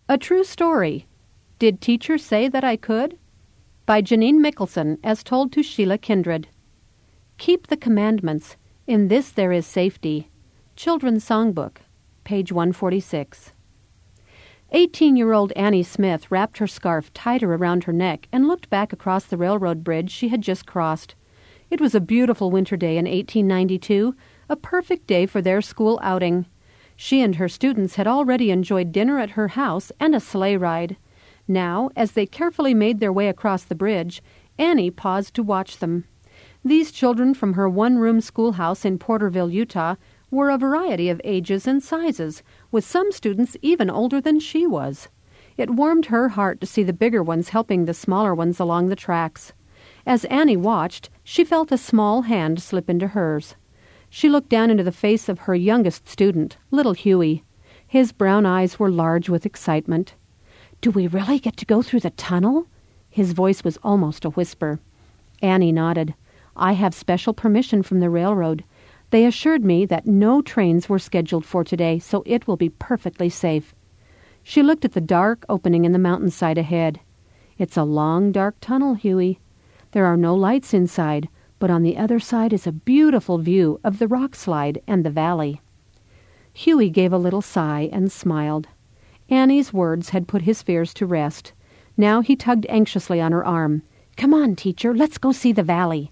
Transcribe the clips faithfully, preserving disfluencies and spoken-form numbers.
A True Story. Did Teacher Say That I Could? By Janine Mickelson, as told to Sheila Kindred. Keep the Commandments. In this there is safety. Children's Songbook, page one forty-six. Eighteen-year-old Annie Smith wrapped her scarf tighter around her neck and looked back across the railroad bridge she had just crossed. It was a beautiful winter day in eighteen ninety-two, a perfect day for their school outing. She and her students had already enjoyed dinner at her house and a sleigh ride. Now, as they carefully made their way across the bridge, Annie paused to watch them. These children from her one-room schoolhouse in Porterville, Utah, were a variety of ages and sizes, with some students even older than she was. It warmed her heart to see the bigger ones helping the smaller ones along the tracks. As Annie watched, she felt a small hand slip into hers. She looked down into the face of her youngest student, little Huey. His brown eyes were large with excitement. "Do we really get to go through the tunnel?" His voice was almost a whisper. Annie nodded. "I have special permission from the railroad. They assured me that no trains were scheduled for today, so it will be perfectly safe." She looked at the dark opening in the mountainside ahead. "It's a long, dark tunnel, Huey. There are no lights inside, but on the other side is a beautiful view of the rock slide and the valley." Huey gave a little sigh and smiled. Annie's words had put his fears to rest. Now he tugged anxiously on her arm. "Come on, teacher, let's go see the valley."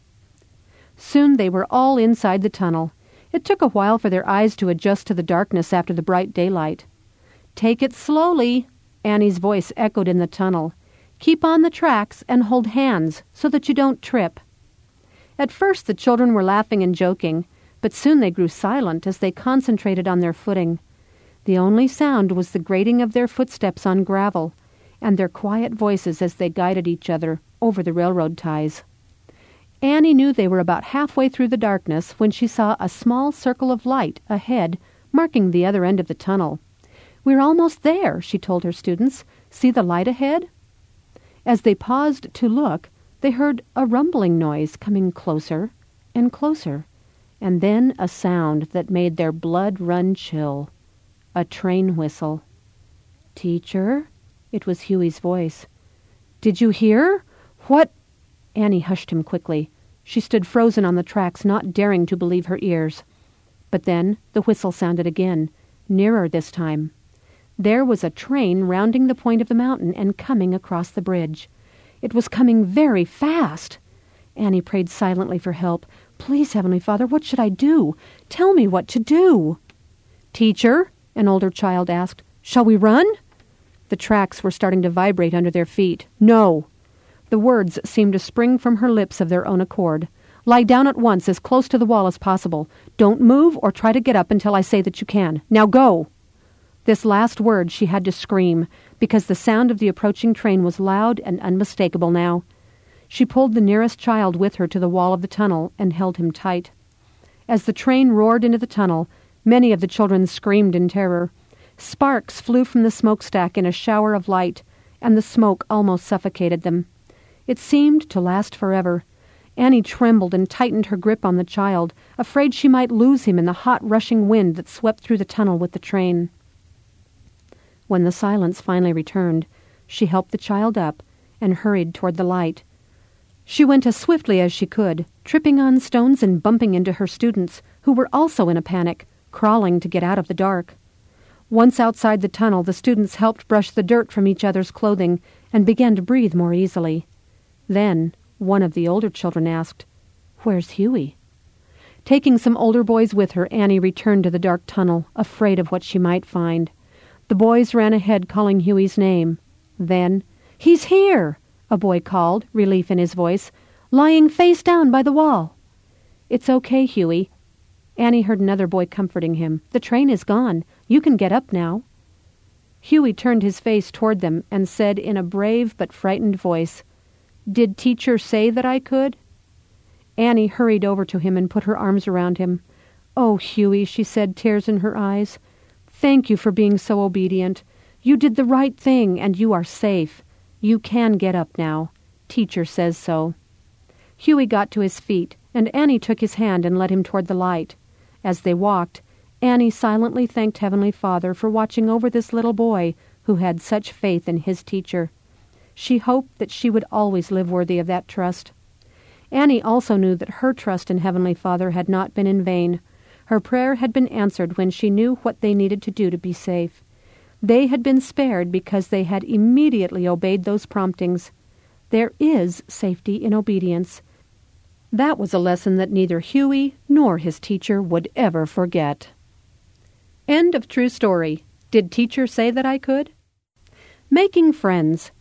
Soon they were all inside the tunnel. It took a while for their eyes to adjust to the darkness after the bright daylight. "Take it slowly," Annie's voice echoed in the tunnel. "Keep on the tracks and hold hands so that you don't trip." At first the children were laughing and joking, but soon they grew silent as they concentrated on their footing. The only sound was the grating of their footsteps on gravel, and their quiet voices as they guided each other over the railroad ties. Annie knew they were about halfway through the darkness when she saw a small circle of light ahead, marking the other end of the tunnel. "We're almost there," she told her students. "See the light ahead?" As they paused to look, they heard a rumbling noise coming closer and closer, and then a sound that made their blood run chill. A train whistle. "Teacher?" It was Huey's voice. "Did you hear? What—" Annie hushed him quickly. She stood frozen on the tracks, not daring to believe her ears. But then the whistle sounded again, nearer this time. There was a train rounding the point of the mountain and coming across the bridge. It was coming very fast. Annie prayed silently for help. "Please, Heavenly Father, what should I do? Tell me what to do." "Teacher?" an older child asked. "Shall we run?" The tracks were starting to vibrate under their feet. "No." The words seemed to spring from her lips of their own accord. "Lie down at once, as close to the wall as possible. Don't move or try to get up until I say that you can. Now go!" This last word she had to scream, because the sound of the approaching train was loud and unmistakable now. She pulled the nearest child with her to the wall of the tunnel and held him tight. As the train roared into the tunnel, many of the children screamed in terror. Sparks flew from the smokestack in a shower of light, and the smoke almost suffocated them. It seemed to last forever. Annie trembled and tightened her grip on the child, afraid she might lose him in the hot, rushing wind that swept through the tunnel with the train. When the silence finally returned, she helped the child up and hurried toward the light. She went as swiftly as she could, tripping on stones and bumping into her students, who were also in a panic, crawling to get out of the dark. Once outside the tunnel, the students helped brush the dirt from each other's clothing and began to breathe more easily. Then one of the older children asked, "Where's Huey?" Taking some older boys with her, Annie returned to the dark tunnel, afraid of what she might find. The boys ran ahead, calling Huey's name. Then, "He's here!" a boy called, relief in his voice, "lying face down by the wall." "It's okay, Huey." Annie heard another boy comforting him. "The train is gone. You can get up now." Huey turned his face toward them and said in a brave but frightened voice, "Did Teacher say that I could?" Annie hurried over to him and put her arms around him. "Oh, Huey," she said, tears in her eyes. "Thank you for being so obedient. You did the right thing, and you are safe. You can get up now. Teacher says so." Huey got to his feet, and Annie took his hand and led him toward the light. As they walked, Annie silently thanked Heavenly Father for watching over this little boy who had such faith in his teacher. She hoped that she would always live worthy of that trust. Annie also knew that her trust in Heavenly Father had not been in vain. Her prayer had been answered when she knew what they needed to do to be safe. They had been spared because they had immediately obeyed those promptings. There is safety in obedience. That was a lesson that neither Huey nor his teacher would ever forget. End of true story. Did teacher say that I could? Making friends.